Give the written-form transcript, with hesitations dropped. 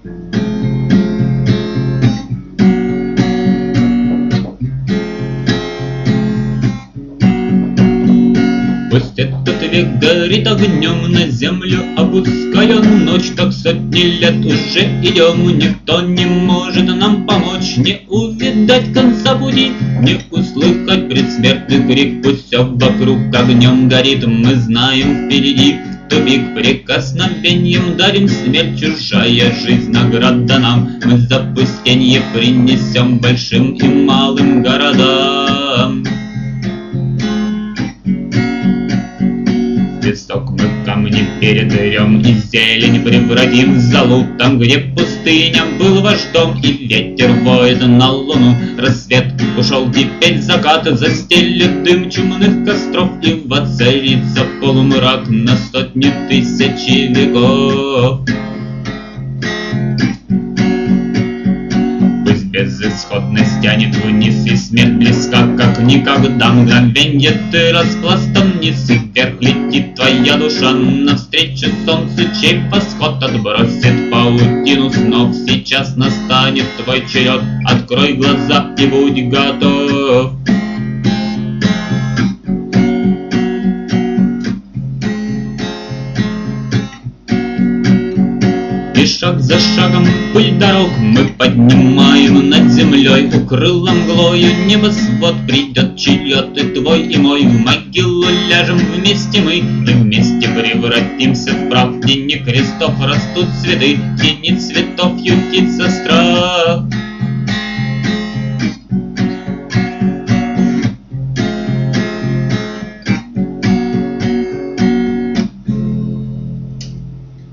Пусть этот век горит огнем на землю, опуская ночь, как сотни лет уже идем. Никто не может нам помочь, не увидать конца пути, не услышать предсмертный крик. Пусть все вокруг огнем горит, мы знаем впереди тупик. Прикосновением дарим смерть, чужая жизнь награда нам. Мы запустенье принесем большим и малым городам. Песок мы камни перетрем и зелень превратим в золу. Там, где пустыня был вождом и ветер воет на луну. Рассвет ушел, теперь закат застелит дым чумных костров, и воцарится полумрак на сотни тысячи веков. Безысходность тянет вниз, и смерть близка, как никогда. Мгновенье ты распластан вниз, и вверх летит твоя душа. Навстречу солнцу, чей восход отбросит паутину снов. Сейчас настанет твой черед, открой глаза и будь готов. И шаг за шагом пыль дорог мы поднимаем над землей. Укрыло мглою небосвод, придет черед и твой, и мой. В могилу ляжем вместе мы, и вместе превратимся в прах. В тени крестов растут цветы, в тени цветов ютится страх.